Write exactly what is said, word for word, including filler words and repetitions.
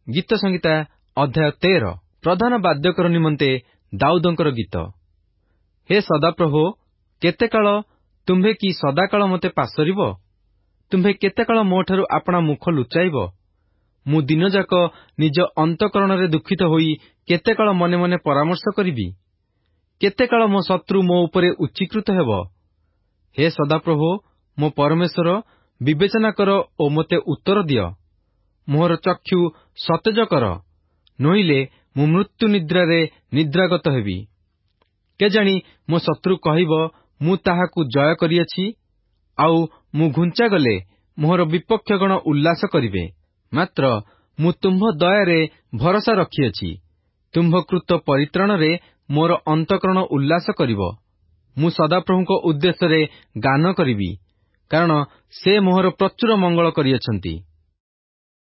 ଗୀତ ସଂହିତା ଅଧ୍ୟାୟ ତେର। ପ୍ରଧାନ ବାଦ୍ୟକର ନିମନ୍ତେ ଦାଉଦଙ୍କର ଗୀତ। ହେ ସଦାପ୍ରଭୁ, କେତେକାଳ ତୁମ୍ଭେ କି ସଦାକାଳ ମୋତେ ପାଶୋରିବ? ତୁମ୍ଭେ କେତେକାଳ ମୋଠାରୁ ଆପଣା ମୁଖ ଲୁଚାଇବ? ମୁଁ ଦିନଯାକ ନିଜ ଅନ୍ତଃକରଣରେ ଦୁଃଖିତ ହୋଇ କେତେକାଳ ମନେ ମନେ ପରାମର୍ଶ କରିବି? କେତେକାଳ ମୋ ଶତ୍ରୁ ମୋ ଉପରେ ଉଚ୍ଚୀକୃତ ହେବ? ହେ ସଦାପ୍ରଭୁ, ମୋ ପରମେଶ୍ୱର, ବିବେଚନା କର ଓ ମୋତେ ଉତ୍ତର ଦିଅ। ମୋହର ଚକ୍ଷୁ ସତେଜ କର, ନୋଇଲେ ମୁଁ ମୃତ୍ୟୁ ନିଦ୍ରାରେ ନିଦ୍ରାଗତ ହେବି। କେଜାଣି ମୋ ଶତ୍ରୁ କହିବ, ମୁଁ ତାହାକୁ ଜୟ କରିଅଛି, ଆଉ ମୁଁ ଘୁଞ୍ଚାଗଲେ ମୋହର ବିପକ୍ଷଗଣ ଉଲ୍ଲାସ କରିବେ। ମାତ୍ର ମୁଁ ତୁମ୍ଭ ଦୟାରେ ଭରସା ରଖିଅଛି। ତୁମ୍ଭକୃତ ପରିତ୍ରାଣରେ ମୋର ଅନ୍ତଃକରଣ ଉଲ୍ଲାସ କରିବ। ମୁଁ ସଦାପ୍ରଭୁଙ୍କ ଉଦ୍ଦେଶ୍ୟରେ ଗାନ କରିବି, କାରଣ ସେ ମୋହର ପ୍ରଚୁର ମଙ୍ଗଳ କରିଅଛନ୍ତି।